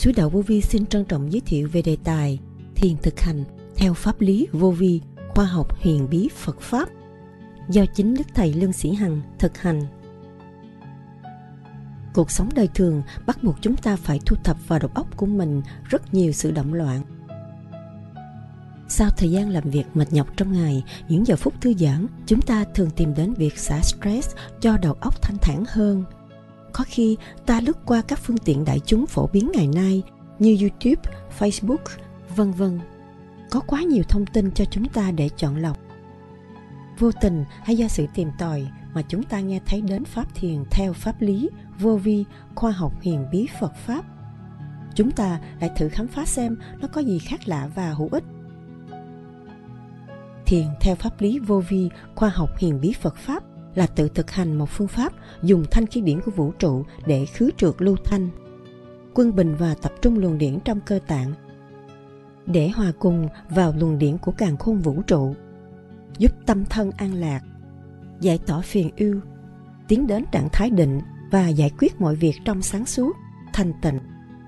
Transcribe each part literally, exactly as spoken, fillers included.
Suối Đạo Vô Vi xin trân trọng giới thiệu về đề tài Thiền thực hành theo pháp lý vô vi, khoa học huyền bí Phật Pháp, do chính Đức Thầy Lương Sĩ Hằng thực hành. Cuộc sống đời thường bắt buộc chúng ta phải thu thập vào đầu óc của mình rất nhiều sự động loạn. Sau thời gian làm việc mệt nhọc trong ngày, những giờ phút thư giãn, chúng ta thường tìm đến việc xả stress cho đầu óc thanh thản hơn. Có khi ta lướt qua các phương tiện đại chúng phổ biến ngày nay như YouTube, Facebook, vân vân. Có quá nhiều thông tin cho chúng ta để chọn lọc. Vô tình hay do sự tìm tòi mà chúng ta nghe thấy đến pháp thiền theo pháp lý, vô vi, khoa học huyền bí Phật Pháp. Chúng ta lại thử khám phá xem nó có gì khác lạ và hữu ích. Thiền theo pháp lý vô vi, khoa học huyền bí Phật Pháp là tự thực hành một phương pháp dùng thanh khí điển của vũ trụ để khứ trượt lưu thanh, quân bình và tập trung luồng điển trong cơ tạng, để hòa cùng vào luồng điển của càn khôn vũ trụ, giúp tâm thân an lạc, giải tỏa phiền ưu, tiến đến trạng thái định và giải quyết mọi việc trong sáng suốt, thanh tịnh.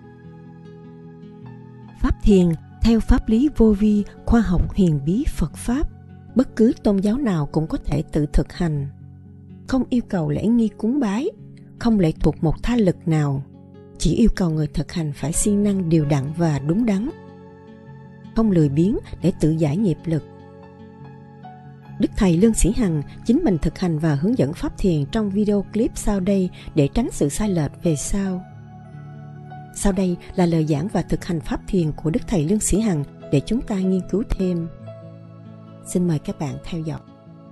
Pháp thiền theo pháp lý vô vi, khoa học huyền bí Phật Pháp, bất cứ tôn giáo nào cũng có thể tự thực hành. Không yêu cầu lễ nghi cúng bái, không lệ thuộc một tha lực nào, chỉ yêu cầu người thực hành phải siêng năng đều đặn và đúng đắn, không lười biếng để tự giải nghiệp lực. Đức Thầy Lương Sĩ Hằng chính mình thực hành và hướng dẫn pháp thiền trong video clip sau đây để tránh sự sai lệch về sau. Sau đây là lời giảng và thực hành pháp thiền của Đức Thầy Lương Sĩ Hằng để chúng ta nghiên cứu thêm. Xin mời các bạn theo dõi.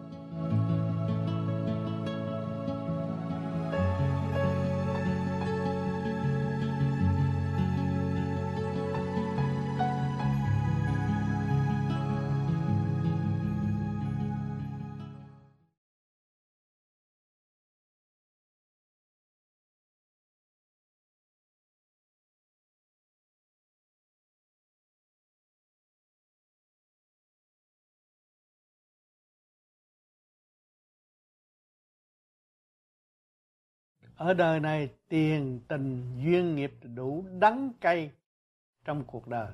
Ở đời này tiền, tình, duyên nghiệp đủ đắng cay trong cuộc đời,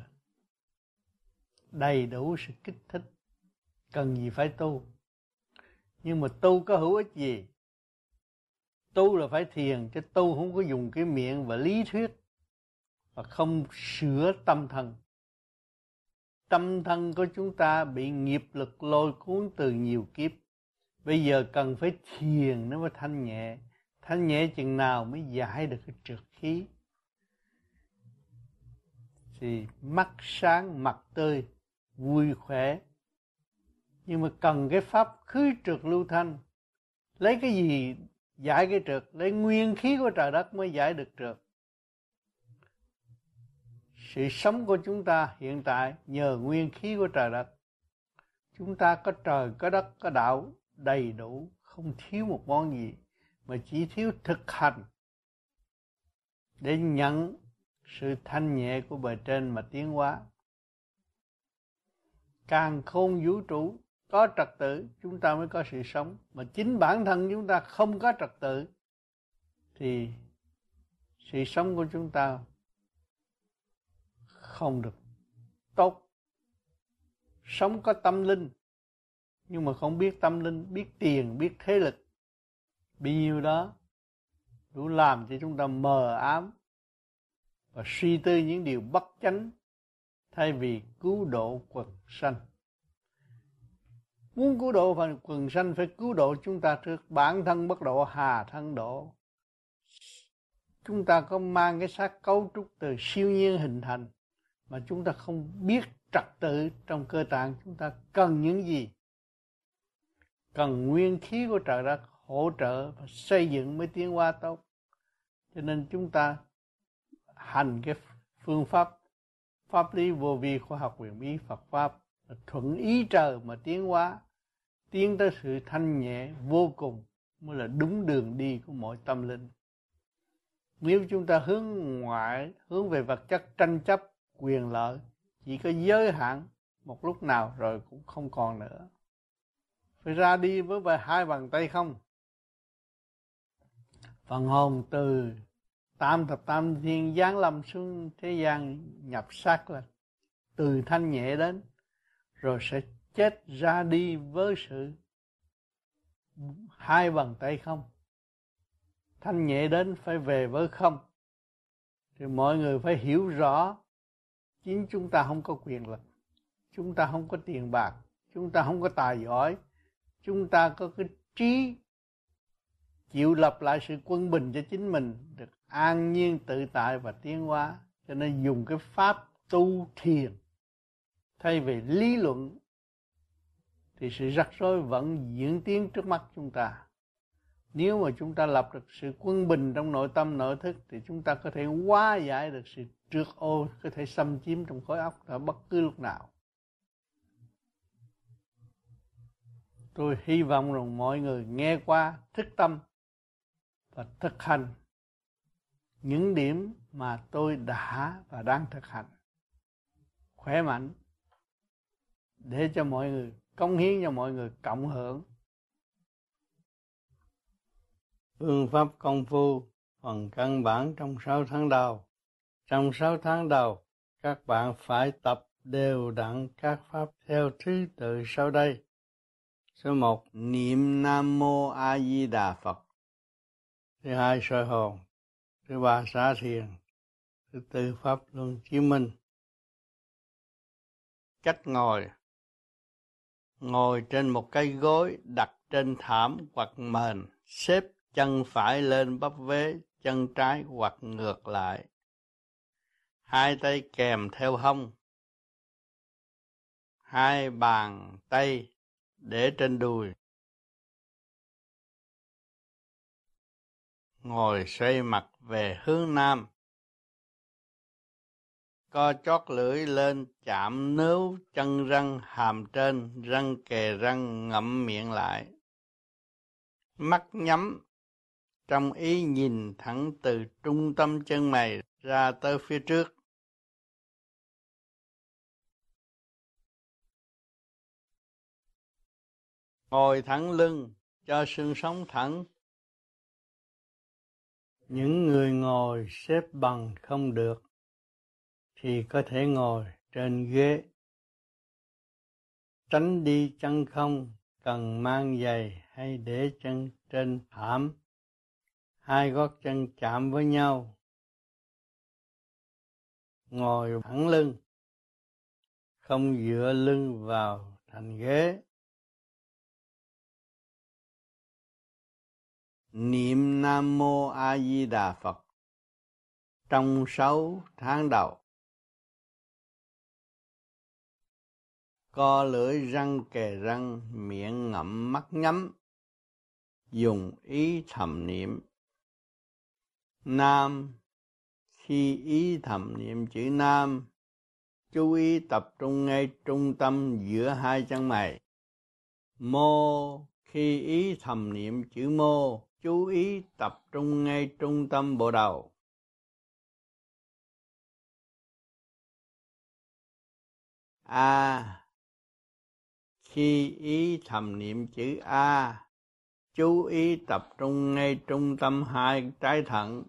đầy đủ sự kích thích, cần gì phải tu. Nhưng mà tu có hữu ích gì? Tu là phải thiền, chứ tu không có dùng cái miệng và lý thuyết và không sửa tâm thân. Tâm thân của chúng ta bị nghiệp lực lôi cuốn từ nhiều kiếp. Bây giờ cần phải thiền nó mới thanh nhẹ. Thanh nhẹ chừng nào mới giải được cái trượt khí. Thì mắt sáng, mặt tươi, vui khỏe. Nhưng mà cần cái pháp khứ trượt lưu thanh. Lấy cái gì giải cái trượt? Lấy nguyên khí của trời đất mới giải được trượt. Sự sống của chúng ta hiện tại nhờ nguyên khí của trời đất. Chúng ta có trời, có đất, có đạo đầy đủ, không thiếu một món gì. Mà chỉ thiếu thực hành để nhận sự thanh nhẹ của bề trên mà tiến hóa. Càn khôn vũ trụ có trật tự, chúng ta mới có sự sống. Mà chính bản thân chúng ta không có trật tự thì sự sống của chúng ta không được tốt. Sống có tâm linh, nhưng mà không biết tâm linh, biết tiền, biết thế lực, bấy nhiêu đó đủ làm cho chúng ta mờ ám và suy tư những điều bất chánh, thay vì cứu độ quần sanh. Muốn cứu độ phần quần sanh phải cứu độ chúng ta trước. Bản thân bất độ, hà thân độ. Chúng ta có mang cái xác cấu trúc từ siêu nhiên hình thành, mà chúng ta không biết trật tự trong cơ tạng. Chúng ta cần những gì? Cần nguyên khí của trời đất hỗ trợ và xây dựng mới tiến hóa tốt. Cho nên chúng ta hành cái phương pháp pháp lý vô vi, khoa học huyền bí Phật Pháp là thuận ý trời mà tiến hóa, tiến tới sự thanh nhẹ vô cùng mới là đúng đường đi của mọi tâm linh. Nếu chúng ta hướng ngoại, hướng về vật chất, tranh chấp quyền lợi, chỉ có giới hạn một lúc nào rồi cũng không còn nữa. Phải ra đi với hai bàn tay không. Phần hồn từ tam thập tam thiên giáng lâm xuống thế gian nhập xác lên, từ thanh nhẹ đến, rồi sẽ chết ra đi với sự hai bàn tay không. Thanh nhẹ đến phải về với không. Thì mọi người phải hiểu rõ, chính chúng ta không có quyền lực, chúng ta không có tiền bạc, chúng ta không có tài giỏi, chúng ta có cái trí chịu lập lại sự quân bình cho chính mình, được an nhiên tự tại và tiến hóa. Cho nên dùng cái pháp tu thiền thay vì lý luận, thì sự rắc rối vẫn diễn tiến trước mắt chúng ta. Nếu mà chúng ta lập được sự quân bình trong nội tâm nội thức, thì chúng ta có thể hóa giải được sự trượt ô có thể xâm chiếm trong khối óc ở bất cứ lúc nào. Tôi hy vọng rằng mọi người nghe qua thức tâm và thực hành những điểm mà tôi đã và đang thực hành, khỏe mạnh, để cho mọi người, cống hiến cho mọi người cộng hưởng. Phương pháp công phu phần căn bản trong sáu tháng đầu. Trong sáu tháng đầu, các bạn phải tập đều đặn các pháp theo thứ tự sau đây. Số một, niệm Nam Mô A Di Đà Phật. Thứ hai, soi hồn. Thứ ba, xả thiền. Thứ tư, pháp luân chiếu minh. Cách ngồi: ngồi trên một cái gối đặt trên thảm hoặc mền, xếp chân phải lên bắp vế, chân trái hoặc ngược lại. Hai tay kèm theo hông. Hai bàn tay để trên đùi. Ngồi xoay mặt về hướng nam. Co chót lưỡi lên chạm nướu chân răng hàm trên, răng kề răng, ngậm miệng lại. Mắt nhắm, trong ý nhìn thẳng từ trung tâm chân mày ra tới phía trước. Ngồi thẳng lưng, cho xương sống thẳng. Những người ngồi xếp bằng không được thì có thể ngồi trên ghế. Tránh đi chân không, cần mang giày hay để chân trên thảm. Hai gót chân chạm với nhau. Ngồi thẳng lưng, không dựa lưng vào thành ghế. Niệm Nam Mô A Di Đà Phật trong sáu tháng đầu. Co lưỡi, răng kề răng, miệng ngậm, mắt nhắm. Dùng ý thầm niệm. Nam, khi ý thầm niệm chữ Nam, chú ý tập trung ngay trung tâm giữa hai chân mày. Mô, khi ý thầm niệm chữ Mô, chú ý tập trung ngay trung tâm bộ đầu. A, khi ý thầm niệm chữ A, chú ý tập trung ngay trung tâm hai trái thận.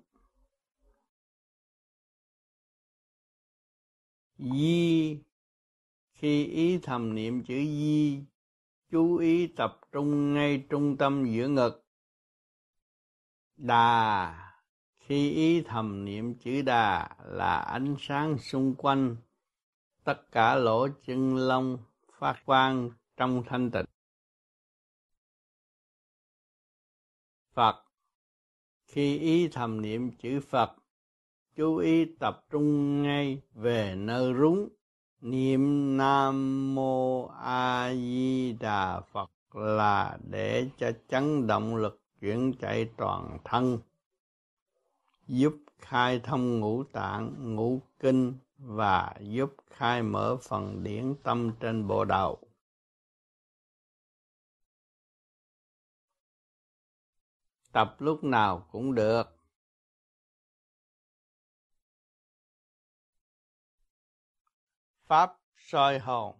Di, khi ý thầm niệm chữ Di, chú ý tập trung ngay trung tâm giữa ngực. Đà, khi ý thầm niệm chữ Đà là ánh sáng xung quanh tất cả lỗ chân lông phát quang trong thanh tịnh. Phật, khi ý thầm niệm chữ Phật, chú ý tập trung ngay về nơi rúng. Niệm Nam Mô A Di Đà Phật là để cho chấn động lực chuyển chạy toàn thân, giúp khai thông ngũ tạng, ngũ kinh và giúp khai mở phần điển tâm trên bộ đầu. Tập lúc nào cũng được. Pháp soi hồn.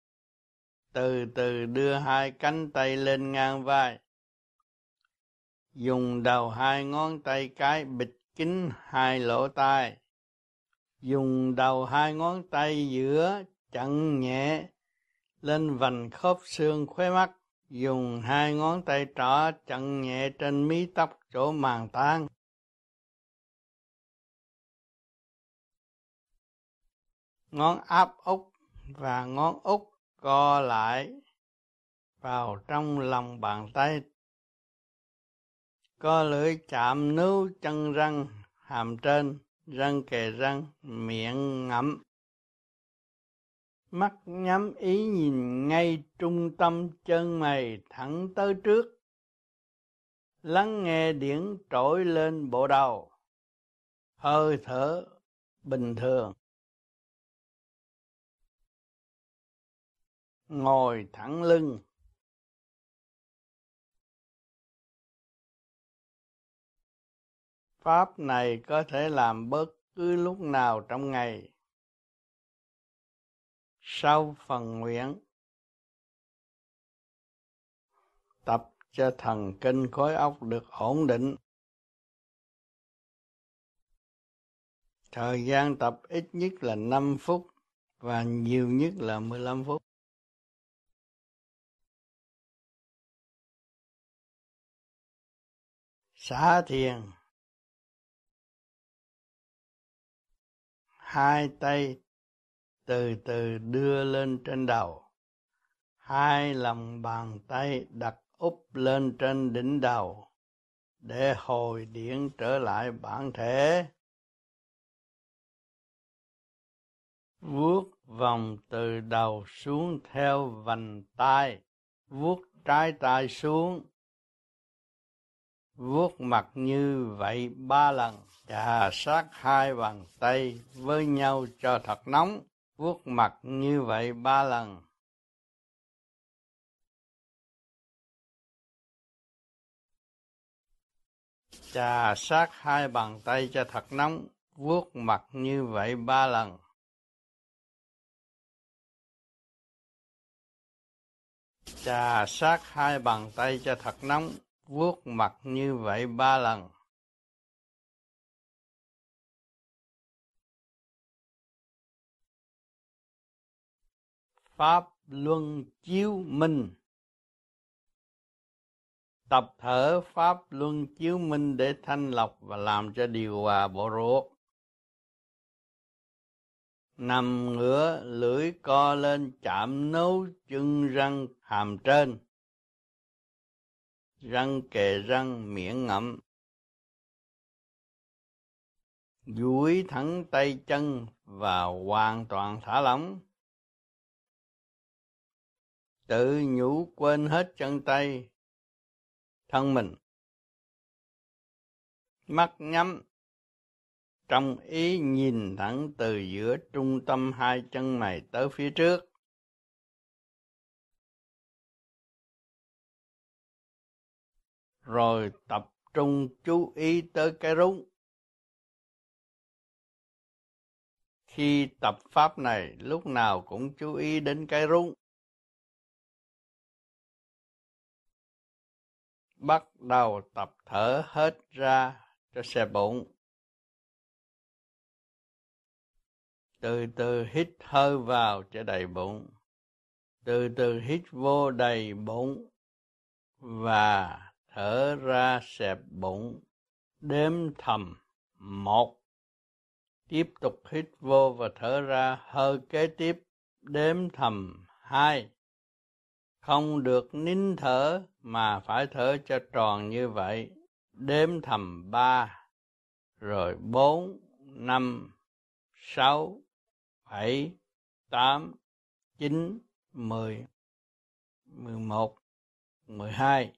Từ từ đưa hai cánh tay lên ngang vai. Dùng đầu hai ngón tay cái bịt kín hai lỗ tai. Dùng đầu hai ngón tay giữa chặn nhẹ lên vành khớp xương khóe mắt. Dùng hai ngón tay trỏ chặn nhẹ trên mí tóc chỗ màng tang. Ngón áp út và ngón út co lại vào trong lòng bàn tay. Co lưỡi chạm nướu chân răng hàm trên, răng kề răng, miệng ngậm. Mắt nhắm ý nhìn ngay trung tâm chân mày thẳng tới trước. Lắng nghe điển trỗi lên bộ đầu. Hơi thở bình thường. Ngồi thẳng lưng. Pháp này có thể làm bất cứ lúc nào trong ngày. Sau phần nguyện, tập cho thần kinh khối óc được ổn định. Thời gian tập ít nhất là năm phút và nhiều nhất là mười lăm phút. Xả thiền. Hai tay từ từ đưa lên trên đầu. Hai lòng bàn tay đặt úp lên trên đỉnh đầu để hồi điển trở lại bản thể. Vuốt vòng từ đầu xuống theo vành tai. Vuốt trái tai xuống. Vuốt mặt như vậy ba lần. Chà sát hai bàn tay với nhau cho thật nóng. Vuốt mặt như vậy ba lần. Chà sát hai bàn tay cho thật nóng. Vuốt mặt như vậy ba lần. Chà sát hai bàn tay cho thật nóng. Vuốt mặt như vậy ba lần. Pháp luân chiếu minh. Tập thở pháp luân chiếu minh để thanh lọc và làm cho điều hòa bộ ruột. Nằm ngửa, lưỡi co lên chạm nấu chân răng hàm trên. Răng kề răng, miệng ngậm. Duỗi thẳng tay chân và hoàn toàn thả lỏng. Tự nhủ quên hết chân tay, thân mình. Mắt nhắm, trong ý nhìn thẳng từ giữa trung tâm hai chân mày tới phía trước. Rồi tập trung chú ý tới cái rung. Khi tập pháp này, lúc nào cũng chú ý đến cái rung. Bắt đầu tập thở hết ra cho xẹp bụng. Từ từ hít hơi vào cho đầy bụng. Từ từ hít vô đầy bụng. Và thở ra xẹp bụng. Đếm thầm một. Tiếp tục hít vô và thở ra hơi kế tiếp. Đếm thầm hai. Không được nín thở mà phải thở cho tròn như vậy. Đếm thầm ba. Rồi bốn, năm, sáu, bảy, tám, chín, mười, mười một, mười hai.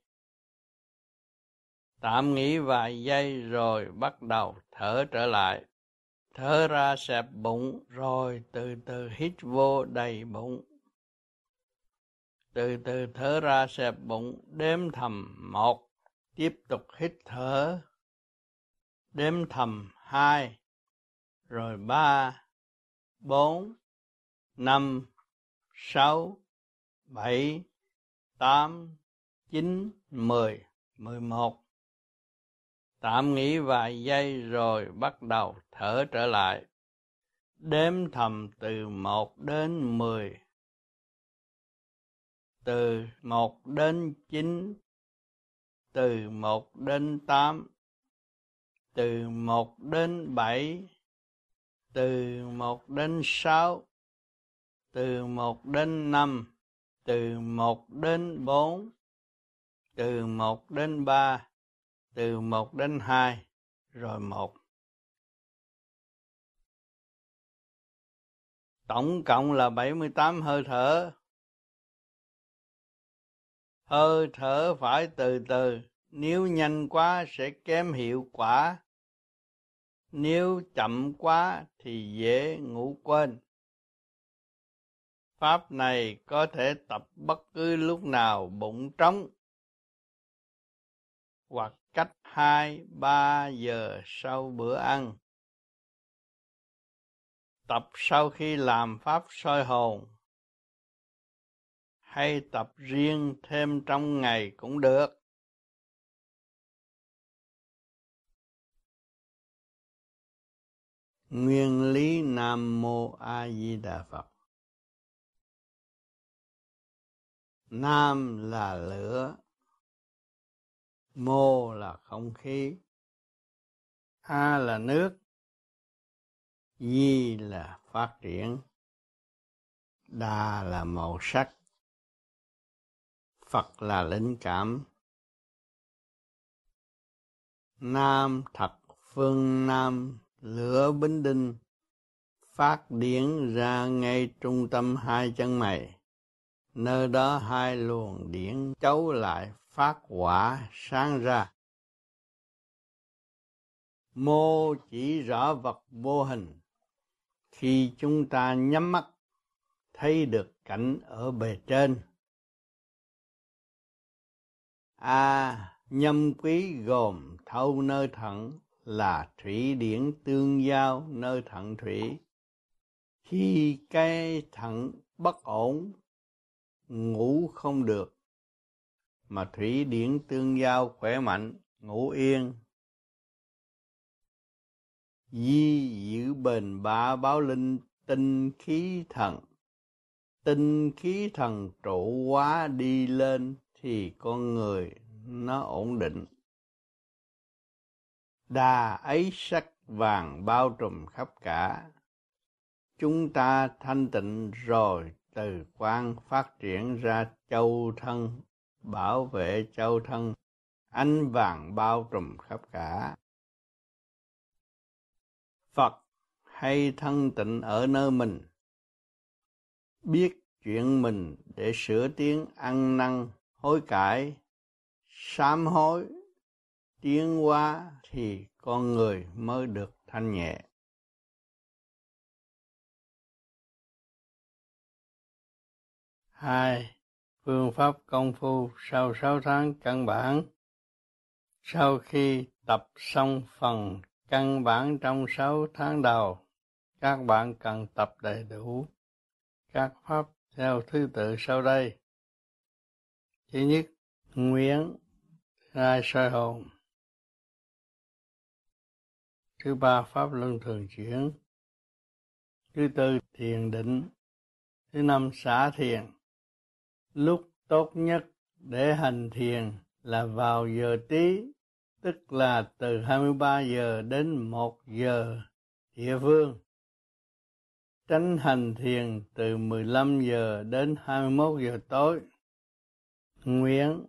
Tạm nghỉ vài giây rồi bắt đầu thở trở lại. Thở ra xẹp bụng rồi từ từ hít vô đầy bụng. Từ từ thở ra xẹp bụng, đếm thầm một. Tiếp tục hít thở. Đếm thầm hai. Rồi ba, bốn, năm, sáu, bảy, tám, chín, mười, mười một, Tạm nghỉ vài giây rồi bắt đầu thở trở lại. Đếm thầm từ một đến mười. Từ một đến chín. Từ một đến tám. Từ một đến bảy. Từ một đến sáu. Từ một đến năm. Từ một đến bốn. Từ một đến ba. Từ một đến hai. Rồi một. Tổng cộng là bảy mươi tám hơi thở. Hơi thở phải từ từ, nếu nhanh quá sẽ kém hiệu quả. Nếu chậm quá thì dễ ngủ quên. Pháp này có thể tập bất cứ lúc nào bụng trống, hoặc cách hai ba giờ sau bữa ăn. Tập sau khi làm pháp soi hồn, hay tập riêng thêm trong ngày cũng được. Nguyên lý Nam Mô A Di Đà Phật. Nam là lửa, Mô là không khí, A là nước, Di là phát triển, Đà là màu sắc, Phật là linh cảm. Nam thật phương Nam, lửa bính đinh, phát điển ra ngay trung tâm hai chân mày. Nơi đó hai luồng điển chấu lại phát hỏa sáng ra. Mô chỉ rõ vật vô hình. Khi chúng ta nhắm mắt, thấy được cảnh ở bề trên. A, nhâm quý gồm thâu nơi thận là thủy điển tương giao nơi thận thủy. Khi cái thận bất ổn, ngủ không được, mà thủy điển tương giao khỏe mạnh, ngủ yên. Di giữ bền bá báo linh tinh khí thần. Tinh khí thần trụ hóa đi lên thì con người nó ổn định. Đà ấy sắc vàng bao trùm khắp cả. Chúng ta thanh tịnh rồi từ quan phát triển ra châu thân, bảo vệ châu thân, ánh vàng bao trùm khắp cả. Phật hay thân tịnh ở nơi mình, biết chuyện mình để sửa tiến ăn năn, hối cải, sám hối, tiến hóa thì con người mới được thanh nhẹ. Hai, phương pháp công phu sau sáu tháng căn bản. Sau khi tập xong phần căn bản trong sáu tháng đầu, các bạn cần tập đầy đủ các pháp theo thứ tự sau đây. Thứ nhất, nguyện. Thứ hai, soi hồn. Thứ ba, pháp luân thường chuyển. Thứ tư, thiền định. Thứ năm, xả thiền. Lúc tốt nhất để hành thiền là vào giờ tí, tức là từ hai mươi ba giờ đến một giờ địa phương. Tránh hành thiền từ mười lăm giờ đến hai mươi mốt giờ tối. Nguyện.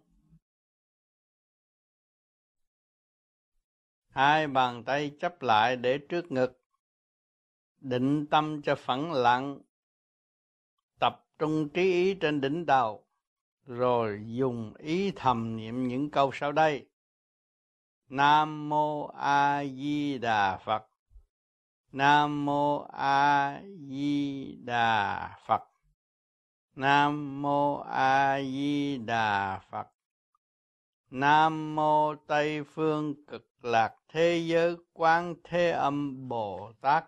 Hai bàn tay chắp lại để trước ngực. Định tâm cho phẳng lặng. Tập trung trí ý trên đỉnh đầu. Rồi dùng ý thầm niệm những câu sau đây. Nam Mô A Di Đà Phật. Nam Mô A Di Đà Phật. Nam Mô A Di Đà Phật. Nam Mô Tây Phương Cực Lạc Thế Giới Quán Thế Âm Bồ Tát.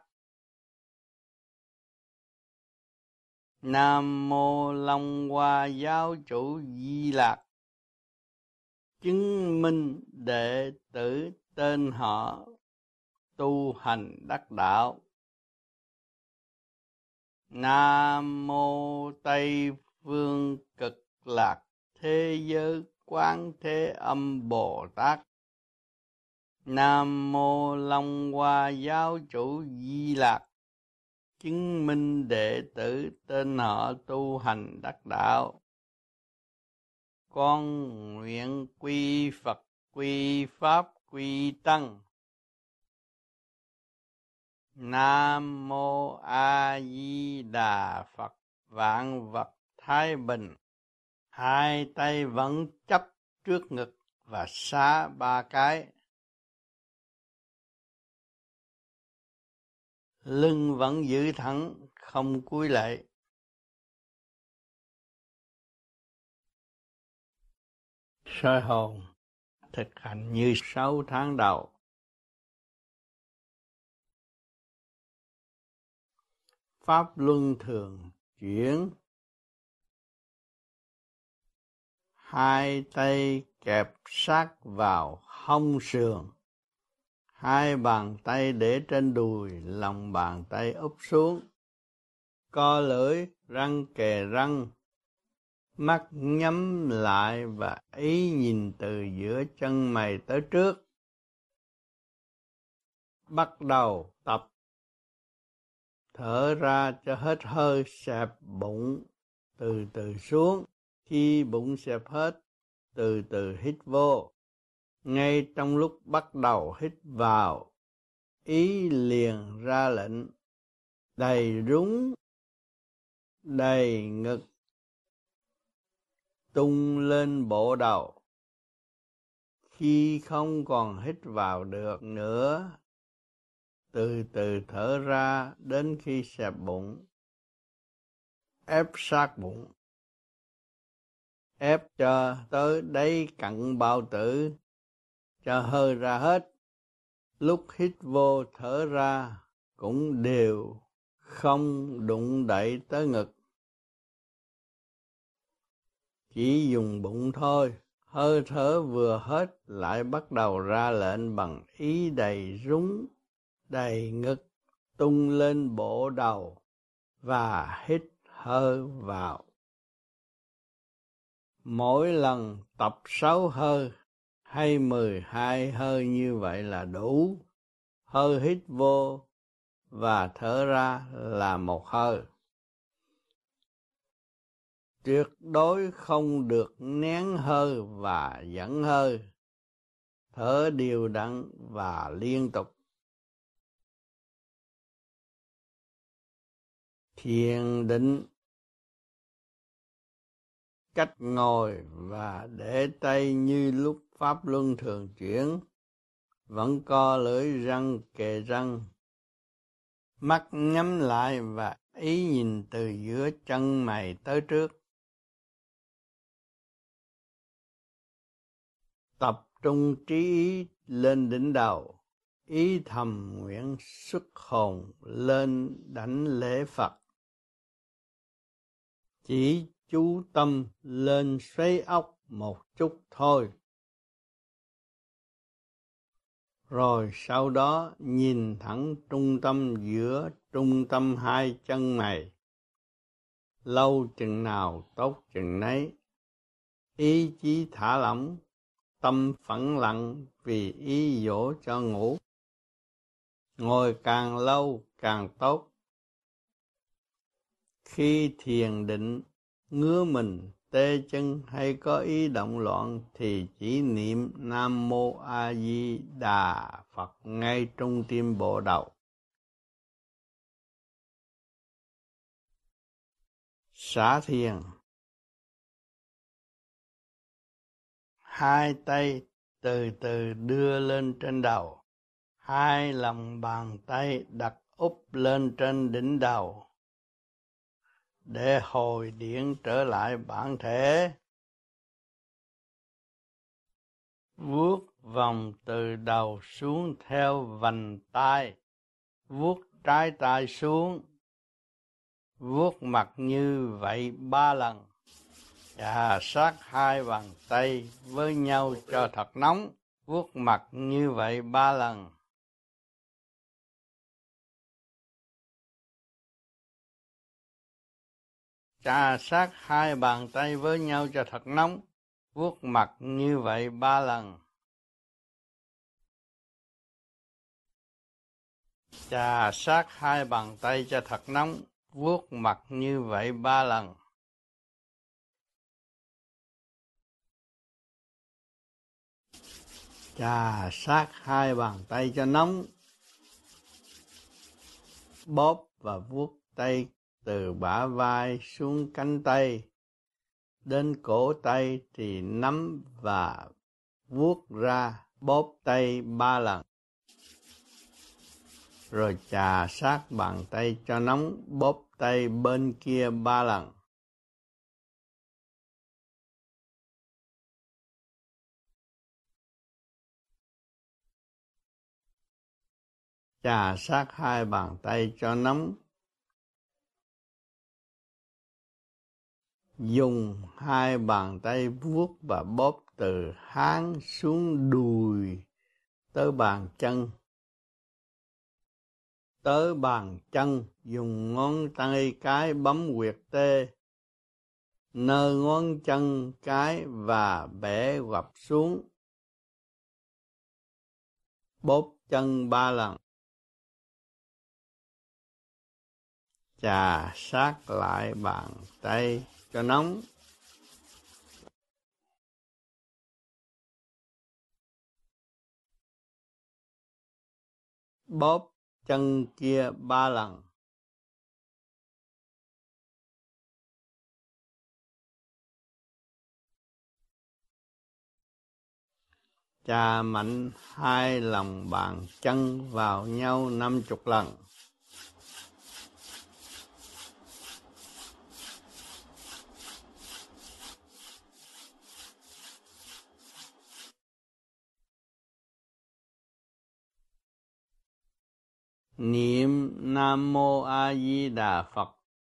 Nam Mô Long Hoa Giáo Chủ Di Lạc. Chứng minh đệ tử tên họ tu hành đắc đạo. Nam mô Tây Phương Cực Lạc Thế Giới Quán Thế Âm Bồ Tát. Nam mô Long Hoa Giáo Chủ Di Lạc, chứng minh đệ tử tên họ tu hành đắc đạo. Con nguyện quy Phật, quy Pháp, quy Tăng. Nam mô A Di Đà Phật. Vạn vật thái bình. Hai tay vẫn chấp trước ngực và xá ba cái. Lưng vẫn giữ thẳng, không cúi lại. Soi hồn thực hành như sáu tháng đầu. Pháp luân thường chuyển. Hai tay kẹp sát vào hông sườn. Hai bàn tay để trên đùi, lòng bàn tay úp xuống. Co lưỡi, răng kề răng. Mắt nhắm lại và ý nhìn từ giữa chân mày tới trước. Bắt đầu tập. Thở ra cho hết hơi, xẹp bụng, từ từ xuống. Khi bụng xẹp hết, từ từ hít vô. Ngay trong lúc bắt đầu hít vào, ý liền ra lệnh. Đầy rúng, đầy ngực, tung lên bộ đầu. Khi không còn hít vào được nữa, từ từ thở ra đến khi xẹp bụng. Ép sát bụng. Ép cho tới đáy cặn bao tử, cho hơi ra hết. Lúc hít vô thở ra cũng đều, không đụng đậy tới ngực. Chỉ dùng bụng thôi. Hơi thở vừa hết lại bắt đầu ra lệnh bằng ý đầy rúng, đầy ngực, tung lên bộ đầu và hít hơi vào. Mỗi lần tập sáu hơi hay mười hai hơi như vậy là đủ. Hơi hít vô và thở ra là một hơi. Tuyệt đối không được nén hơi và dẫn hơi. Thở đều đặn và liên tục. Thiền định. Cách ngồi và để tay như lúc pháp luân thường chuyển. Vẫn co lưỡi, răng kề răng. Mắt nhắm lại và ý nhìn từ giữa chân mày tới trước. Tập trung trí ý lên đỉnh đầu. Ý thầm nguyện xuất hồn lên đảnh lễ Phật. Chỉ chú tâm lên xoáy óc một chút thôi. Rồi sau đó nhìn thẳng trung tâm giữa trung tâm hai chân mày. Lâu chừng nào tốt chừng nấy. Ý chí thả lỏng, tâm phẳng lặng vì ý dỗ cho ngủ. Ngồi càng lâu càng tốt. Khi thiền định, ngứa mình, tê chân hay có ý động loạn thì chỉ niệm Nam Mô A Di Đà Phật ngay trong tim bộ đầu. Xả thiền. Hai tay từ từ đưa lên trên đầu. Hai lòng bàn tay đặt úp lên trên đỉnh đầu. Để hồi điện trở lại bản thể. Vuốt vòng từ đầu xuống theo vành tay. Vuốt trái tay xuống. Vuốt mặt như vậy ba lần. Chà sát hai bàn tay với nhau cho thật nóng. vuốt mặt như vậy ba lần. Chà sát hai bàn tay với nhau cho thật nóng, vuốt mặt như vậy ba lần. Chà sát hai bàn tay cho thật nóng, vuốt mặt như vậy ba lần. Chà sát hai bàn tay cho nóng, bóp và vuốt tay từ bả vai xuống cánh tay, đến cổ tay thì nắm và vuốt ra, bóp tay ba lần. Rồi chà sát bàn tay cho nóng, bóp tay bên kia ba lần. Chà sát hai bàn tay cho nóng, dùng hai bàn tay vuốt và bóp từ háng xuống đùi tới bàn chân. Tới bàn chân, dùng ngón tay cái bấm huyệt tê, nơi ngón chân cái và bẻ gập xuống. Bóp chân ba lần. Chà sát lại bàn tay cho nóng. Bóp chân kia ba lần. Chà mạnh hai lòng bàn chân vào nhau năm chục lần. Niệm Nam Mô A Di Đà Phật.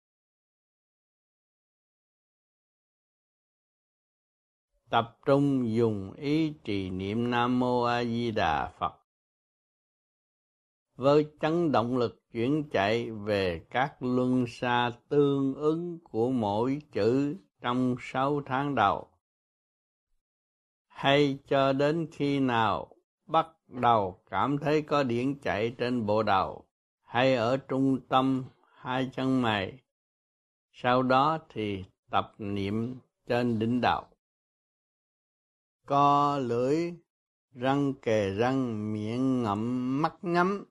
Tập trung dùng ý trì niệm Nam Mô A Di Đà Phật với chấn động lực chuyển chạy về các luân xa tương ứng của mỗi chữ trong sáu tháng đầu, hay cho đến khi nào bắt đầu cảm thấy có điển chạy trên bộ đầu hay ở trung tâm hai chân mày. Sau đó thì tập niệm trên đỉnh đầu. Co lưỡi, răng kề răng, miệng ngậm, mắt nhắm.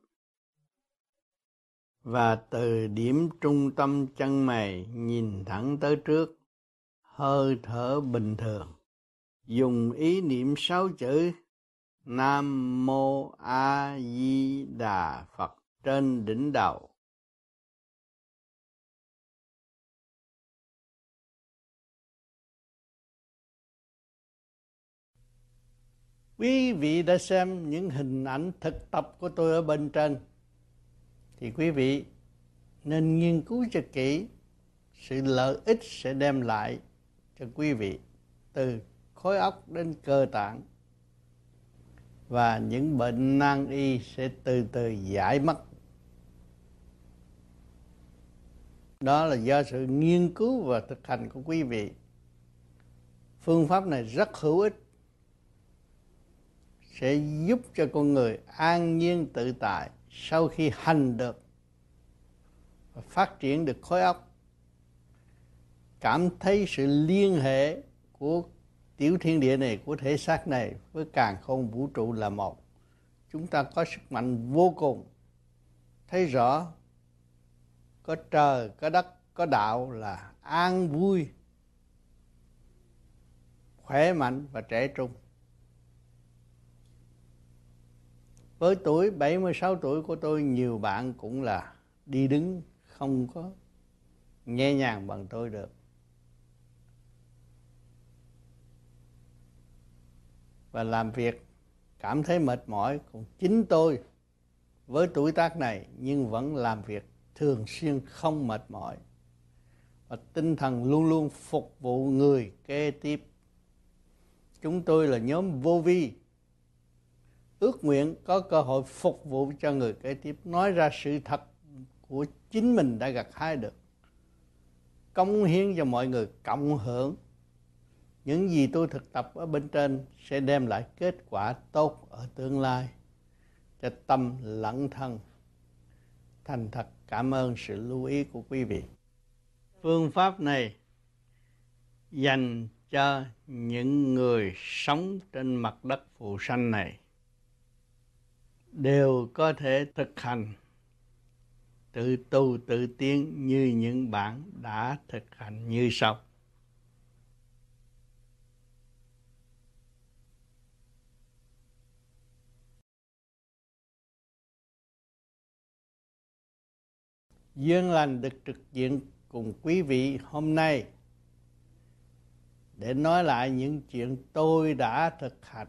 Và từ điểm trung tâm chân mày nhìn thẳng tới trước, hơi thở bình thường. Dùng ý niệm sáu chữ Nam Mô A Di Đà Phật trên đỉnh đầu. Quý vị đã xem những hình ảnh thực tập của tôi ở bên trên, thì quý vị nên nghiên cứu cho kỹ sự lợi ích sẽ đem lại cho quý vị từ khối óc đến cơ tạng, và những bệnh nan y sẽ từ từ giải mất. Đó là do sự nghiên cứu và thực hành của quý vị. Phương pháp này rất hữu ích, sẽ giúp cho con người an nhiên tự tại sau khi hành được và phát triển được khối óc, cảm thấy sự liên hệ của tiểu thiên địa này, của thể xác này với càn khôn vũ trụ là một. Chúng ta có sức mạnh vô cùng, thấy rõ có trời, có đất, có đạo là an vui, khỏe mạnh và trẻ trung. Với tuổi bảy mươi sáu tuổi của tôi, nhiều bạn cũng là đi đứng không có nhẹ nhàng bằng tôi được. Và làm việc cảm thấy mệt mỏi. Còn chính tôi với tuổi tác này nhưng vẫn làm việc thường xuyên không mệt mỏi. Và tinh thần luôn luôn phục vụ người kế tiếp. Chúng tôi là nhóm vô vi, ước nguyện có cơ hội phục vụ cho người kế tiếp, nói ra sự thật của chính mình đã gặt hái được, cống hiến cho mọi người cộng hưởng. Những gì tôi thực tập ở bên trên sẽ đem lại kết quả tốt ở tương lai cho tâm lẫn thân. Thành thật cảm ơn sự lưu ý của quý vị. Phương pháp này dành cho những người sống trên mặt đất phù sanh này đều có thể thực hành, tự tu tự tiến như những bạn đã thực hành như sau. Duyên lành được trực diện cùng quý vị hôm nay để nói lại những chuyện tôi đã thực hành.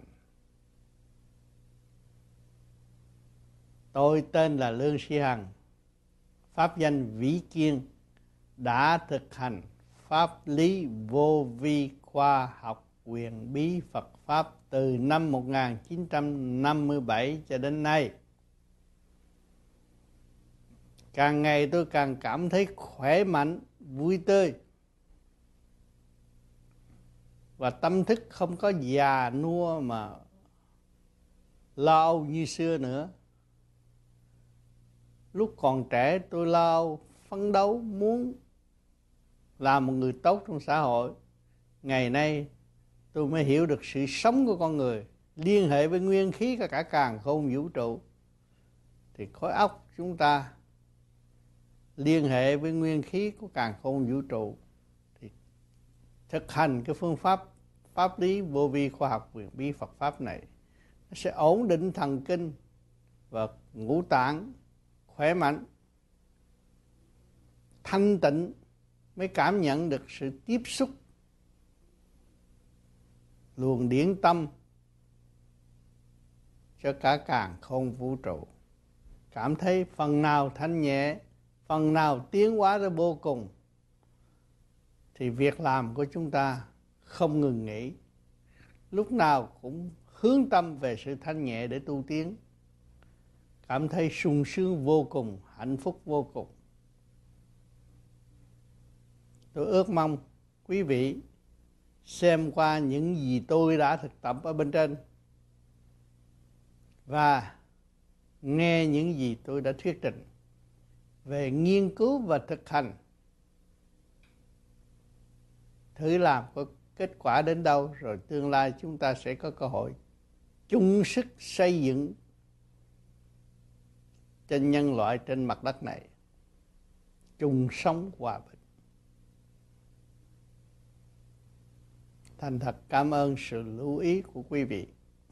Tôi tên là Lương Sĩ Hằng, pháp danh Vĩ Kiên, đã thực hành pháp lý vô vi khoa học quyền bí Phật Pháp từ năm một nghìn chín trăm năm mươi bảy cho đến nay. Càng ngày tôi càng cảm thấy khỏe mạnh, vui tươi, và tâm thức không có già nua mà lo âu như xưa nữa. Lúc còn trẻ tôi lo âu, phấn đấu muốn làm một người tốt trong xã hội. Ngày nay tôi mới hiểu được sự sống của con người liên hệ với nguyên khí của cả càn khôn vũ trụ. Thì khối óc chúng ta liên hệ với nguyên khí của càn khôn vũ trụ, thì thực hành cái phương pháp pháp lý vô vi khoa học quyền bí Phật Pháp này, nó sẽ ổn định thần kinh và ngũ tạng khỏe mạnh, thanh tịnh, mới cảm nhận được sự tiếp xúc luồng điển tâm cho cả càn khôn vũ trụ. Cảm thấy phần nào thanh nhẹ, phần nào tiến hóa ra vô cùng, thì việc làm của chúng ta không ngừng nghỉ, lúc nào cũng hướng tâm về sự thanh nhẹ để tu tiến. Cảm thấy sung sướng vô cùng, hạnh phúc vô cùng. Tôi ước mong quý vị xem qua những gì tôi đã thực tập ở bên trên và nghe những gì tôi đã thuyết trình về nghiên cứu và thực hành, thử làm có kết quả đến đâu, rồi tương lai chúng ta sẽ có cơ hội chung sức xây dựng cho nhân loại trên mặt đất này chung sống hòa bình. Thành thật cảm ơn sự lưu ý của quý vị.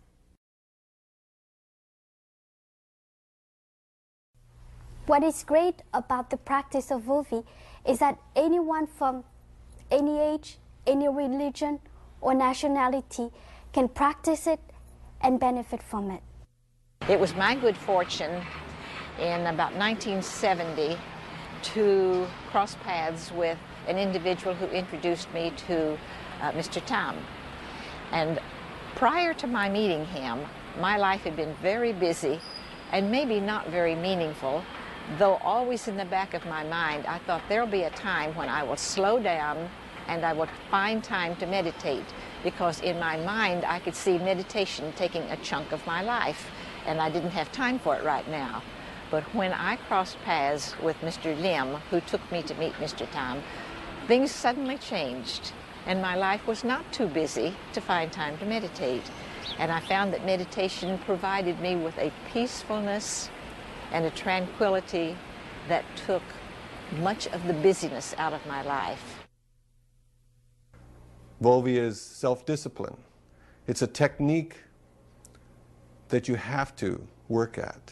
What is great about the practice of vô vi is that anyone from any age, any religion or nationality can practice it and benefit from it. It was my good fortune in about nineteen seventy to cross paths with an individual who introduced me to uh, Mister Tam. And prior to my meeting him, my life had been very busy and maybe not very meaningful, though always in the back of my mind, I thought there'll be a time when I will slow down and I would find time to meditate, because in my mind I could see meditation taking a chunk of my life, and I didn't have time for it right now. But when I crossed paths with Mister Lim, who took me to meet Mister Tam, things suddenly changed, and my life was not too busy to find time to meditate. And I found that meditation provided me with a peacefulness and a tranquility that took much of the busyness out of my life. Vô vi is self-discipline. It's a technique that you have to work at.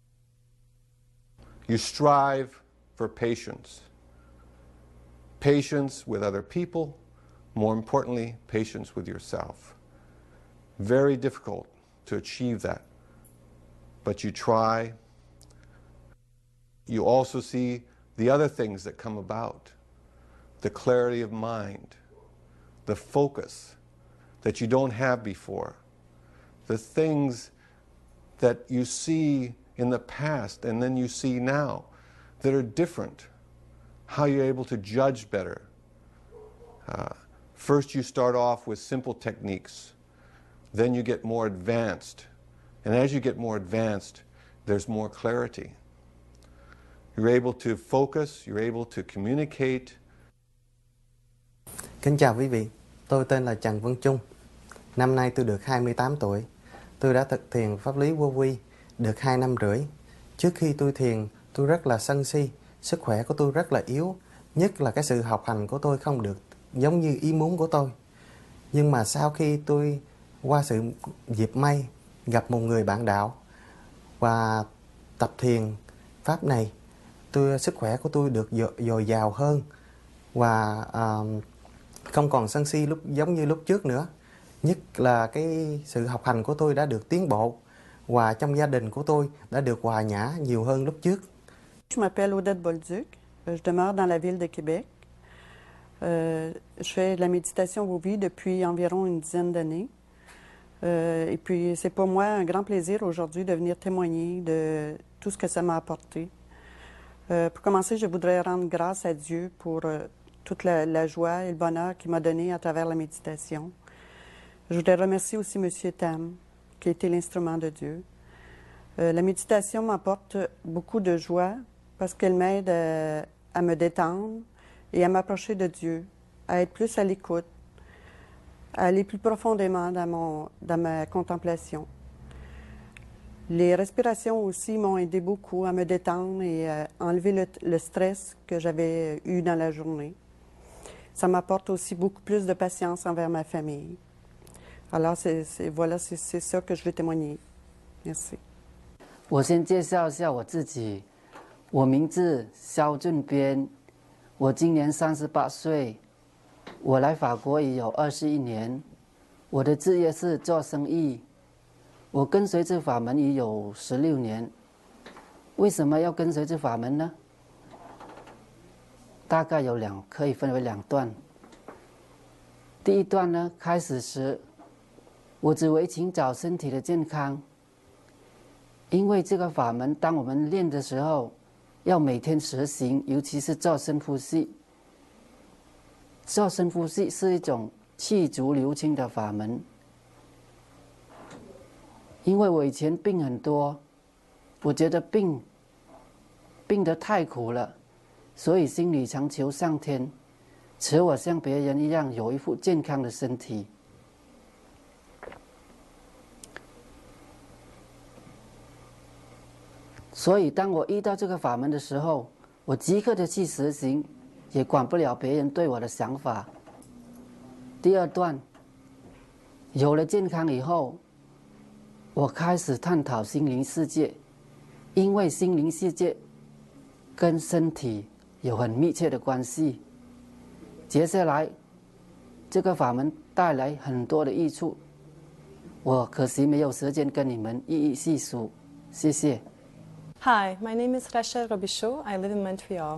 You strive for patience. Patience with other people, more importantly, patience with yourself. Very difficult to achieve that, but you try. You also see the other things that come about, the clarity of mind, the focus that you don't have before, the things that you see in the past and then you see now that are different, how you're able to judge better. Uh, first you start off with simple techniques, then you get more advanced, and as you get more advanced, there's more clarity. You're able to focus, you're able to communicate. Kính chào quý vị, tôi tên là Trần Văn Trung. Năm nay tôi được hai mươi tám tuổi. Tôi đã thực thiền pháp lý vô vi được hai năm rưỡi. Trước khi tôi thiền, tôi rất là sân si, sức khỏe của tôi rất là yếu, nhất là cái sự học hành của tôi không được giống như ý muốn của tôi. Nhưng mà sau khi tôi qua sự dịp may gặp một người bạn đạo và tập thiền pháp này, tôi sức khỏe của tôi được dồi dào hơn và uh, không còn sân si lúc giống như lúc trước nữa. Nhất là cái sự học hành của tôi đã được tiến bộ và trong gia đình của tôi đã được hòa nhã nhiều hơn lúc trước. Je m'appelle Odette Bolduc, je demeure dans la ville de Québec. Euh, je fais de la méditation vô vi depuis environ une dizaine d'années. Euh, et puis c'est pour moi un grand plaisir aujourd'hui de venir témoigner de tout ce que ça m'a apporté. Euh, pour commencer, je voudrais rendre grâce à Dieu pour euh, toute la, la joie et le bonheur qu'il m'a donné à travers la méditation. Je voudrais remercier aussi M. Tam, qui a été l'instrument de Dieu. Euh, la méditation m'apporte beaucoup de joie parce qu'elle m'aide à, à me détendre et à m'approcher de Dieu, à être plus à l'écoute, à aller plus profondément dans, mon, dans ma contemplation. Les respirations aussi m'ont aidé beaucoup à me détendre et à enlever le, le stress que j'avais eu dans la journée. Ça m'apporte aussi beaucoup plus de patience envers ma famille. Alors, c'est, c'est, voilà, c'est, c'est ça que je veux témoigner. Merci. 我先介绍一下我自己，我名字肖俊边，我今年三十八岁，我来法国已有二十一年，我的职业是做生意，我跟随这法门已有十六年。为什么要跟随这法门呢？大概有两，可以分为两段。第一段呢，开始时，我只为寻找身体的健康。因为这个法门，当我们练的时候，要每天实行，尤其是做深呼吸。做深呼吸是一种气足流清的法门。因为我以前病很多，我觉得病病得太苦了，所以心里常求上天，使我像别人一样有一副健康的身体。所以当我遇到这个法门的时候，我即刻的去实行，也管不了别人对我的想法。第二段，有了健康以后，我开始探讨心灵世界，因为心灵世界跟身体有很密切的关系。接下来，这个法门带来很多的益处，我可惜没有时间跟你们一一细数，谢谢。 Hi, my name is Rachel Robichaud. I live in Montreal.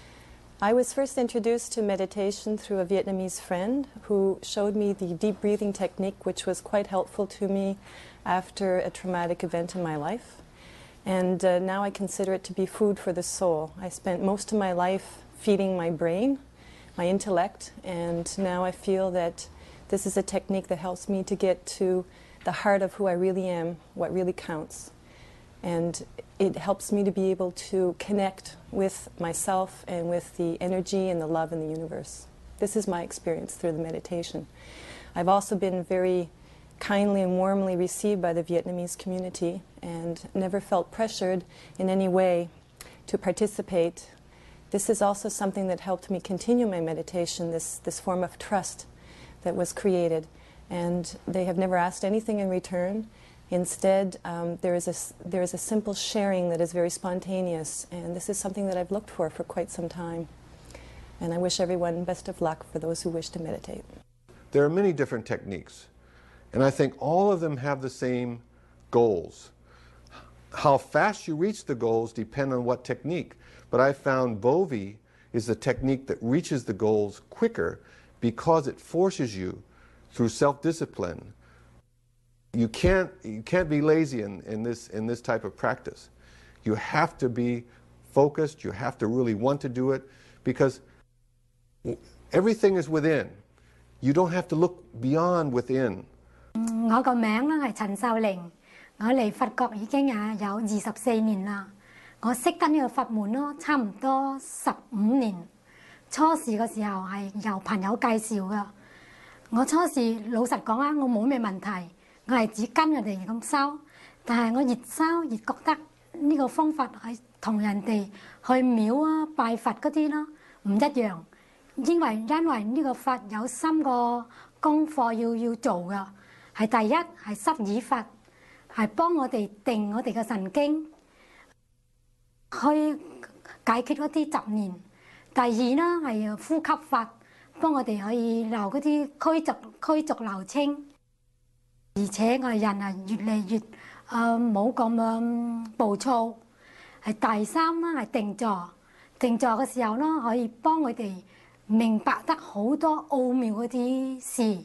I was first introduced to meditation through a Vietnamese friend who showed me the deep breathing technique, which was quite helpful to me after a traumatic event in my life. And uh, now I consider it to be food for the soul. I spent most of my life feeding my brain, my intellect, and now I feel that this is a technique that helps me to get to the heart of who I really am, what really counts. And it helps me to be able to connect with myself and with the energy and the love in the universe. This is my experience through the meditation. I've also been very kindly and warmly received by the Vietnamese community and never felt pressured in any way to participate. This is also something that helped me continue my meditation, this, this form of trust that was created. And they have never asked anything in return. Instead, um, there, is a, there is a simple sharing that is very spontaneous, and this is something that I've looked for for quite some time. And I wish everyone best of luck for those who wish to meditate. There are many different techniques, and I think all of them have the same goals. How fast you reach the goals depend on what technique, but I found Bovi is the technique that reaches the goals quicker because it forces you through self-discipline. you can't you can't be lazy in, in this in this type of practice. You have to be focused. You have to really want to do it, because everything is within. You don't have to look beyond within. 我個名咧係陳秀玲，我嚟佛國已經啊有二十四年啦。我識得呢個法門咯，差唔多十五年。初時嘅時候係由朋友介紹噶。我初時老實講啊，我冇咩問題，我係只跟人哋咁修。但係我越修越覺得呢個方法係同人哋去廟啊拜佛嗰啲咯唔一樣，因為因為呢個法有三個功課要要做噶。係第一係濕耳法，係幫我哋定我哋嘅神經，去解決嗰啲雜念。第二呢係呼吸法，幫我哋可以流嗰啲驅逐驅逐流清。而且我哋人啊越嚟越誒冇咁樣暴躁。係第三呢係定坐，定坐嘅時候呢可以幫我哋明白得好多奧妙嗰啲事。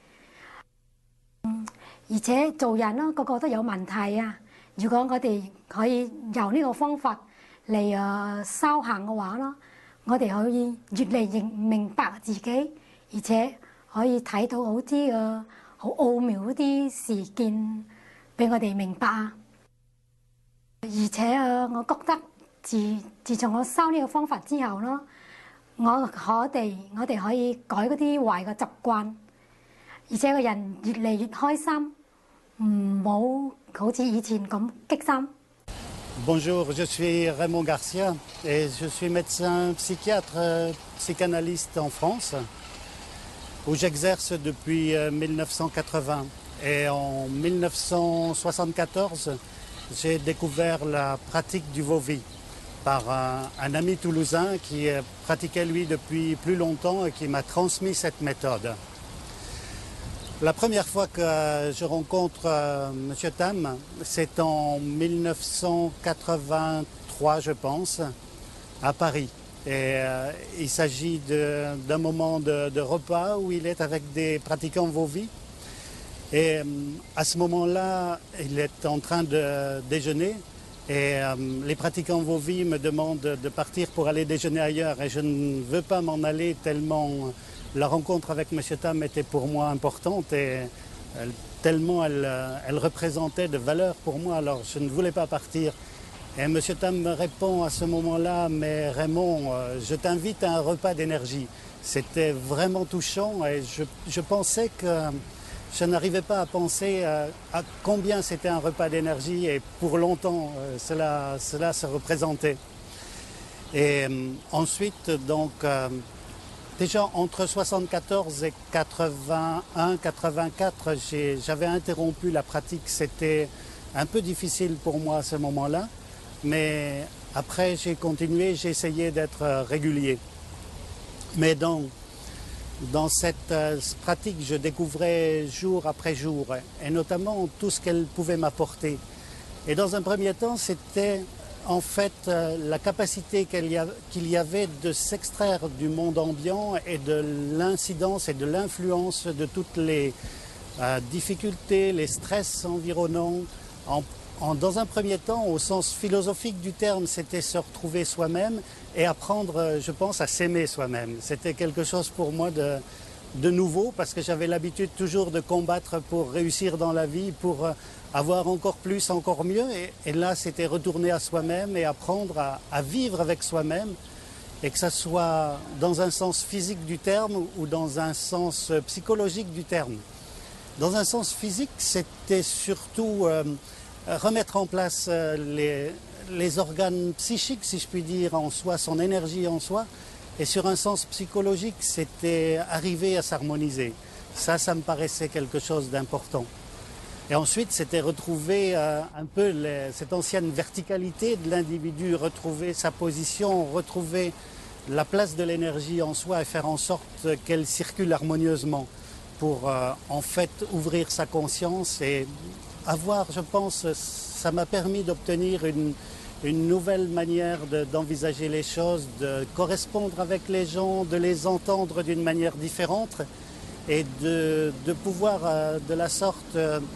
而且做人咯，個個都有問題啊！如果我哋可以由呢個方法嚟誒修行嘅話咯，我哋可以越嚟越明白自己，而且可以睇到好啲嘅好奧妙嗰啲事件俾我哋明白啊！而且啊，我覺得自自從我修呢個方法之後咯，我我哋我哋可以改嗰啲壞嘅習慣。而且個人越嚟越開心，唔好好似以前咁激心。 Bonjour, je suis Raymond Garcia et je suis médecin psychiatre psychanalyste en France, où j'exerce depuis mille neuf cent quatre-vingts. Et en mille neuf cent soixante-quatorze, j'ai découvert la pratique du Vovi par un, un ami toulousain qui pratiquait lui depuis plus longtemps et qui m'a transmis cette méthode. La première fois que je rencontre euh, M. Tam, c'est en mille neuf cent quatre-vingt-trois, je pense, à Paris. Et euh, il s'agit d'un moment de, de repas où il est avec des pratiquants Vovi. Et euh, à ce moment-là, il est en train de déjeuner. Et euh, les pratiquants Vovi me demandent de partir pour aller déjeuner ailleurs. Et je ne veux pas m'en aller tellement... La rencontre avec M. Tam était pour moi importante et euh, tellement elle, euh, elle représentait de valeur pour moi, alors je ne voulais pas partir. Et M. Tam me répond à ce moment-là, mais Raymond, euh, je t'invite à un repas d'énergie. C'était vraiment touchant et je, je pensais que je n'arrivais pas à penser euh, à combien c'était un repas d'énergie et pour longtemps euh, cela, cela se représentait. Et euh, ensuite, donc... Euh, Déjà, entre soixante-quatorze et quatre-vingt-un quatre-vingt-quatre, j'avais interrompu la pratique. C'était un peu difficile pour moi à ce moment-là. Mais après, j'ai continué, j'ai essayé d'être régulier. Mais dans, dans cette pratique, je découvrais jour après jour, et notamment tout ce qu'elle pouvait m'apporter. Et dans un premier temps, c'était... en fait, euh, la capacité qu'il y, qu'il y avait de s'extraire du monde ambiant et de l'incidence et de l'influence de toutes les euh, difficultés, les stress environnants. En, en, dans un premier temps, au sens philosophique du terme, c'était se retrouver soi-même et apprendre, je pense, à s'aimer soi-même. C'était quelque chose pour moi de, de nouveau parce que j'avais l'habitude toujours de combattre pour réussir dans la vie, pour... avoir encore plus, encore mieux. Et, et là, c'était retourner à soi-même et apprendre à, à vivre avec soi-même, et que ce soit dans un sens physique du terme ou dans un sens psychologique du terme. Dans un sens physique, c'était surtout euh, remettre en place euh, les, les organes psychiques, si je puis dire, en soi, son énergie en soi. Et sur un sens psychologique, c'était arriver à s'harmoniser. Ça, ça me paraissait quelque chose d'important. Et ensuite, c'était retrouver euh, un peu les, cette ancienne verticalité de l'individu, retrouver sa position, retrouver la place de l'énergie en soi et faire en sorte qu'elle circule harmonieusement pour euh, en fait ouvrir sa conscience et avoir, je pense, ça m'a permis d'obtenir une, une nouvelle manière d'envisager les choses, de correspondre avec les gens, de les entendre d'une manière différente et de, de pouvoir euh, de la sorte... Euh,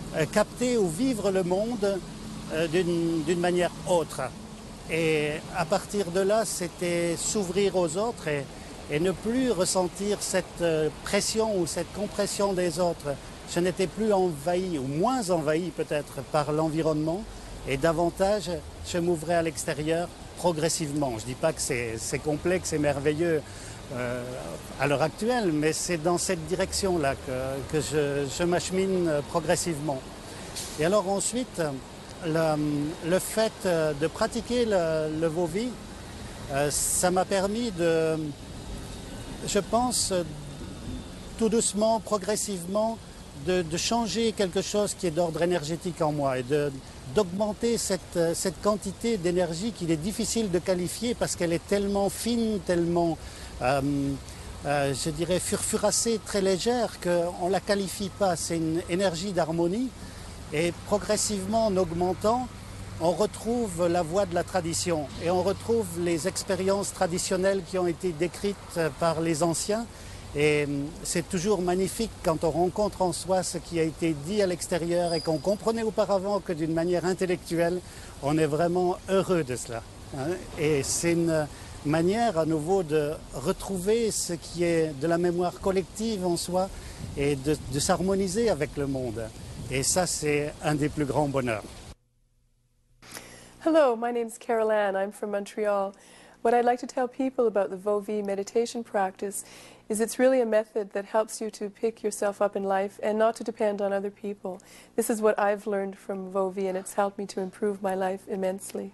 euh, capter ou vivre le monde euh, d'une, d'une manière autre. Et à partir de là, c'était s'ouvrir aux autres et, et ne plus ressentir cette euh, pression ou cette compression des autres. Je n'étais plus envahi, ou moins envahi peut-être, par l'environnement, et davantage je m'ouvrais à l'extérieur progressivement. Je ne dis pas que c'est, c'est complexe et merveilleux euh, à l'heure actuelle, mais c'est dans cette direction-là que, que je, je m'achemine progressivement. Et alors ensuite, le, le fait de pratiquer le, le Vovi, euh, ça m'a permis de, je pense, tout doucement, progressivement, De, de changer quelque chose qui est d'ordre énergétique en moi et de, d'augmenter cette, cette quantité d'énergie qu'il est difficile de qualifier parce qu'elle est tellement fine, tellement, euh, euh, je dirais, furfurassée, très légère qu'on ne la qualifie pas. C'est une énergie d'harmonie et progressivement, en augmentant, on retrouve la voie de la tradition et on retrouve les expériences traditionnelles qui ont été décrites par les anciens. Et c'est toujours magnifique quand on rencontre en soi ce qui a été dit à l'extérieur et qu'on comprenait auparavant que d'une manière intellectuelle, on est vraiment heureux de cela. Et c'est une manière à nouveau de retrouver ce qui est de la mémoire collective en soi et de, de s'harmoniser avec le monde. Et ça, c'est un des plus grands bonheurs. Hello, my name's Carol Ann. I'm from Montreal. What I'd like to tell people about the Vovi meditation practice is it's really a method that helps you to pick yourself up in life and not to depend on other people. This is what I've learned from Vovi, and it's helped me to improve my life immensely.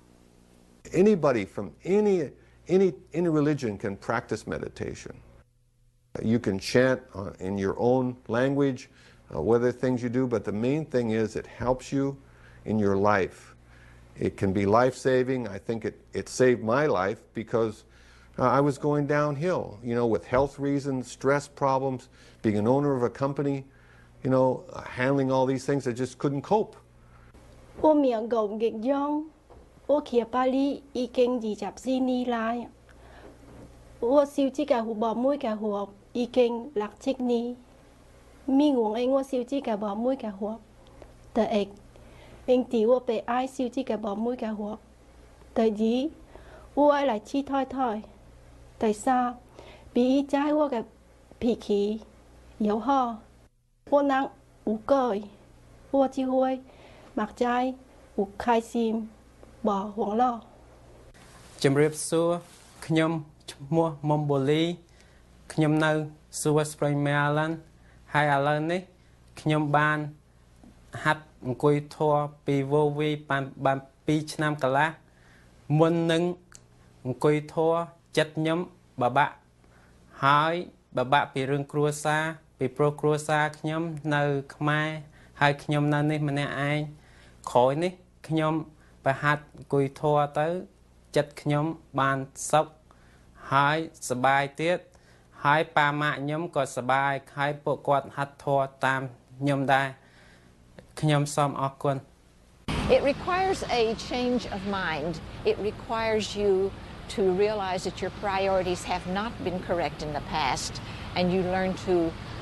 Anybody from any, any, any religion can practice meditation. You can chant uh, in your own language, uh, what are the things you do, but the main thing is it helps you in your life. It can be life-saving. I think it, it saved my life because uh, I was going downhill, you know, with health reasons, stress problems, being an owner of a company, you know, uh, handling all these things. I just couldn't cope. 我名叫極央，我去巴黎已經二十四年來，我小指甲學冇每個學已經六七年，咪我愛我小指甲冇每個學，第一。因此我被愛小指嘅冇每個學。第二，我愛嚟黐太太。第三，比在我嘅脾氣又好，我能有改，我只會默ใจ有開心，冇慌惱。 ជំរាបសួរខ្ញុំឈ្មោះមុំបូលីខ្ញុំនៅ Silver Spring Maryland ហើយឥឡូវនេះខ្ញុំបានហាត់អង្គុយធម៌ពី Vovi បានបានពីរឆ្នាំកន្លះមុននឹងអង្គុយធម៌ចិត្តខ្ញុំបបាក់ហើយបបាក់ពីរឿងគ្រួសារពីព្រោះគ្រួសារខ្ញុំនៅខ្មែរហើយខ្ញុំនៅនេះម្នាក់ឯងក្រោយនេះខ្ញុំប្រហាត់អង្គុយធម៌ទៅចិត្តខ្ញុំបានសុខហើយសប្បាយទៀតហើយប៉ាម៉ាក់ខ្ញុំក៏សប្បាយហើយពួកគាត់ហាត់ធម៌តាមខ្ញុំដែរខ្ញុំសូមអរគុណ It requires a change of mind. It requires you to realize that your priorities have not been correct in the past, and you learn to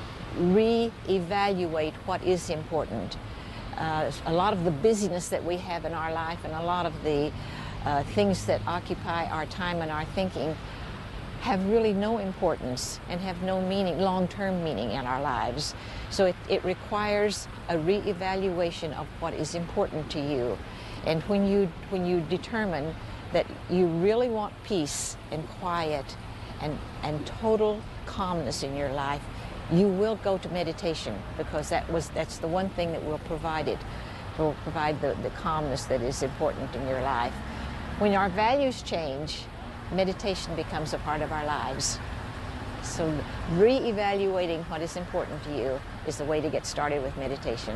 re-evaluate what is important. Uh, a lot of the busyness that we have in our life and a lot of the uh, things that occupy our time and our thinking have really no importance and have no meaning, long-term meaning in our lives. So it, it requires a re-evaluation of what is important to you. And when you, when you determine that you really want peace and quiet and, and total calmness in your life, you will go to meditation because that was, that's the one thing that will provide it, will provide the, the calmness that is important in your life. When our values change, meditation becomes a part of our lives. So re-evaluating what is important to you is the way to get started with meditation.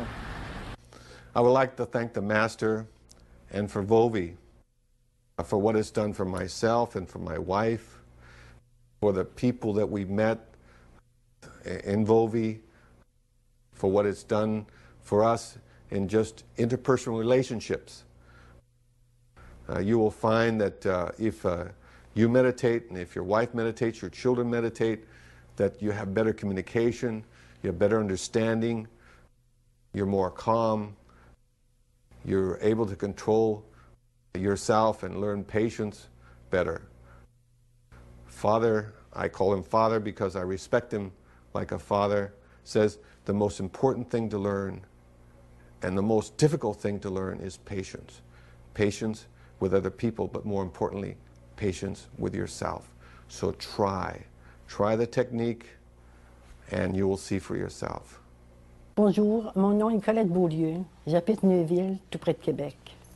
I would like to thank the Master and for Vovi for what it's done for myself and for my wife, for the people that we met in Vovi, for what it's done for us in just interpersonal relationships. Uh, you will find that uh, if uh, you meditate, and if your wife meditates, your children meditate, that you have better communication, you have better understanding, you're more calm, you're able to control yourself and learn patience better. Father, I call him Father because I respect him like a father, says the most important thing to learn and the most difficult thing to learn is patience. Patience with other people, but more importantly, patience with yourself. So try. Try the technique and you will see for yourself. Bonjour, mon nom est Colette Beaulieu. J'habite Neuville, tout près de Québec.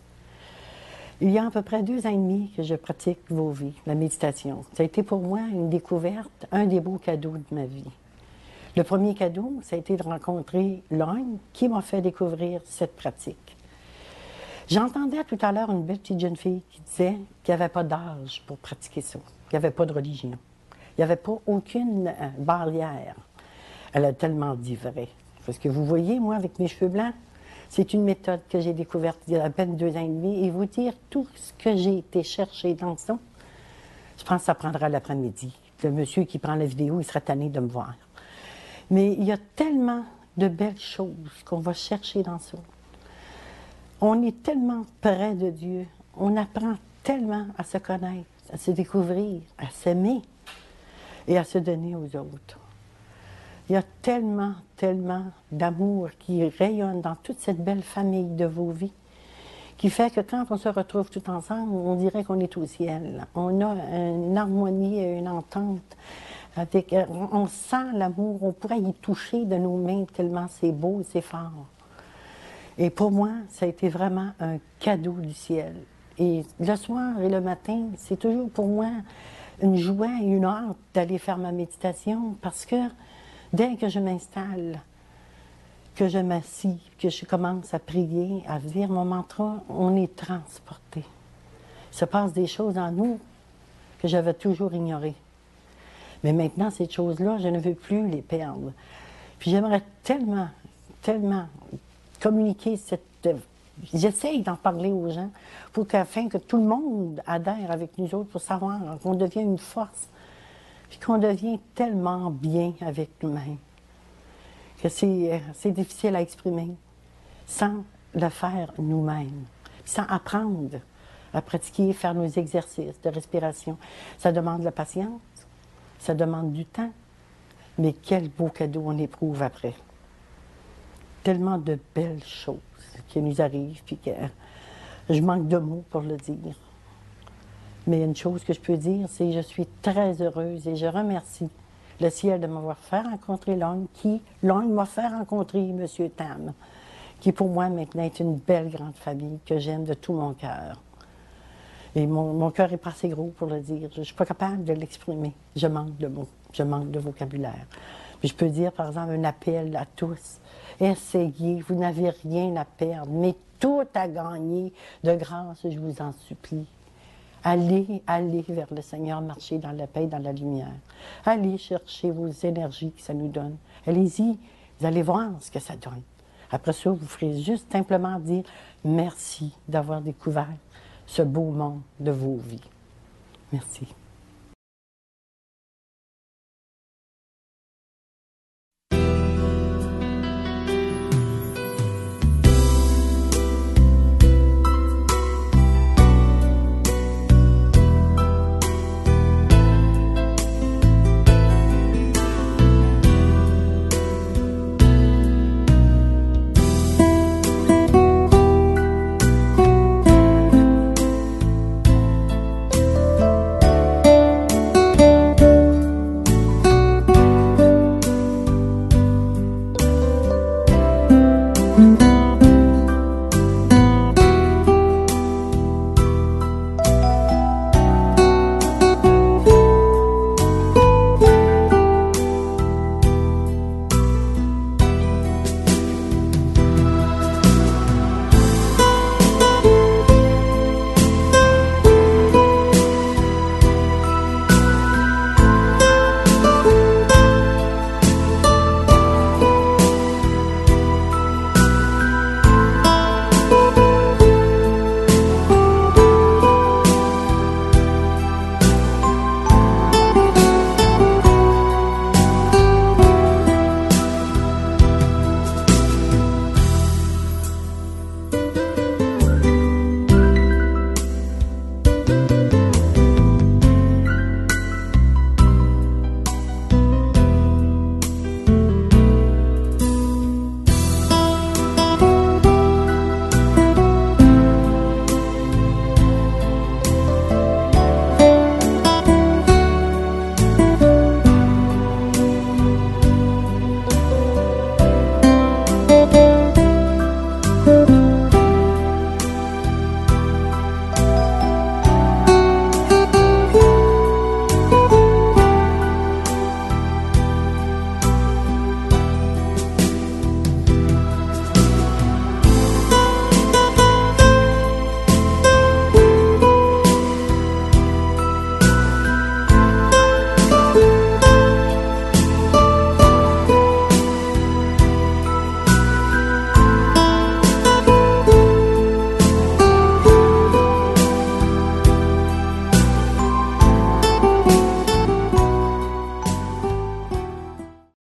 Il y a à peu près deux ans et demi que je pratique Vovi, la méditation. Ça a été pour moi une découverte, un des beaux cadeaux de ma vie. Le premier cadeau, ça a été de rencontrer Lorne qui m'a fait découvrir cette pratique. J'entendais tout à l'heure une belle petite jeune fille qui disait qu'il n'y avait pas d'âge pour pratiquer ça, qu'il n'y avait pas de religion, il n'y avait pas aucune euh, barrière. Elle a tellement dit vrai. Parce que vous voyez, moi, avec mes cheveux blancs, c'est une méthode que j'ai découverte il y a à peine deux ans et demi. Et vous dire tout ce que j'ai été chercher dans ça, je pense que ça prendra l'après-midi. Le monsieur qui prend la vidéo, il sera tanné de me voir. Mais il y a tellement de belles choses qu'on va chercher dans ça. On est tellement près de Dieu. On apprend tellement à se connaître, à se découvrir, à s'aimer et à se donner aux autres. Il y a tellement, tellement d'amour qui rayonne dans toute cette belle famille de vos vies, qui fait que quand on se retrouve tout ensemble, on dirait qu'on est au ciel. On a une harmonie et une entente. Avec, on sent l'amour, on pourrait y toucher de nos mains tellement c'est beau et c'est fort. Et pour moi, ça a été vraiment un cadeau du ciel. Et le soir et le matin, c'est toujours pour moi une joie et une hâte d'aller faire ma méditation parce que dès que je m'installe, que je m'assis, que je commence à prier, à dire mon mantra, on est transporté. Il se passe des choses en nous que j'avais toujours ignorées. Mais maintenant, ces choses-là, je ne veux plus les perdre. Puis j'aimerais tellement, tellement communiquer cette... J'essaye d'en parler aux gens pour qu'afin que tout le monde adhère avec nous autres pour savoir qu'on devient une force. Puis qu'on devient tellement bien avec nous-mêmes que c'est, c'est difficile à exprimer sans le faire nous-mêmes, sans apprendre à pratiquer, faire nos exercices de respiration. Ça demande la patience, ça demande du temps, mais quel beau cadeau on éprouve après. Tellement de belles choses qui nous arrivent, puis que je manque de mots pour le dire. Mais une chose que je peux dire, c'est que je suis très heureuse et je remercie le ciel de m'avoir fait rencontrer Lorne, qui, Lorne m'a fait rencontrer M. Tam, qui pour moi maintenant est une belle grande famille que j'aime de tout mon cœur. Et mon, mon cœur est pas assez gros pour le dire. Je ne suis pas capable de l'exprimer. Je manque de mots, je manque de vocabulaire. Puis je peux dire, par exemple, un appel à tous. Essayez, vous n'avez rien à perdre, mais tout à gagner. De grâce, je vous en supplie. Allez, allez vers le Seigneur, marchez dans la paix, dans la lumière. Allez chercher vos énergies que ça nous donne. Allez-y, vous allez voir ce que ça donne. Après ça, vous ferez juste simplement dire merci d'avoir découvert ce beau monde de vos vies. Merci.